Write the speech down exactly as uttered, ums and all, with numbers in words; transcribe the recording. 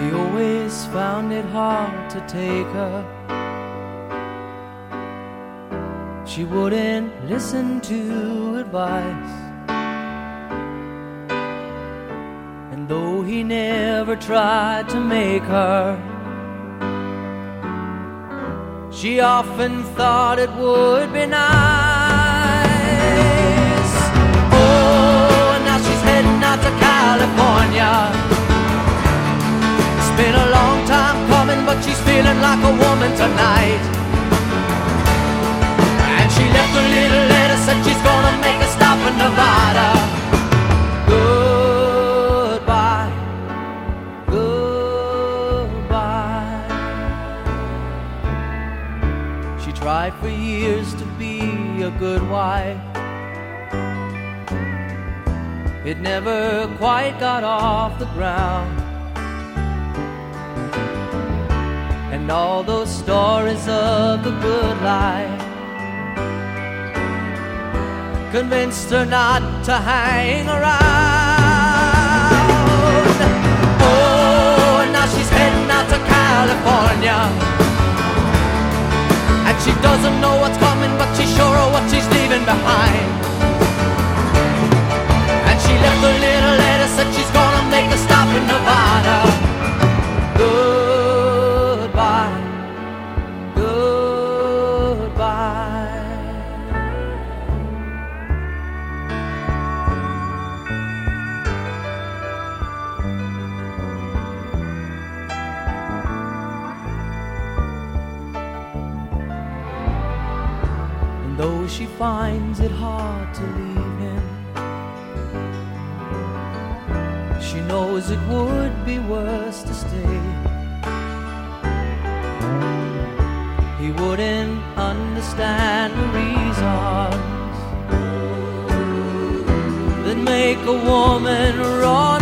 He always found it hard to take her. She wouldn't listen to advice, and though he never tried to make her, she often thought it would be nice. Oh, and now she's heading out to California. It's been a long time coming, but she's feeling like a woman tonight. And she left a little letter, said she's gonna make a stop in Nevada. Goodbye, goodbye. She tried for years to be a good wife. It never quite got off the ground. And all those stories of the good life convinced her not to hang around. Oh, and now she's heading out to California, and she doesn't know what's coming, but she's sure of what she's leaving behind. And she left a little letter, said she's gonna make a stop in Nevada. Goodbye, goodbye. And though she finds it hard to leave him, she knows it would be worse to stay. He wouldn't understand the reasons that make a woman run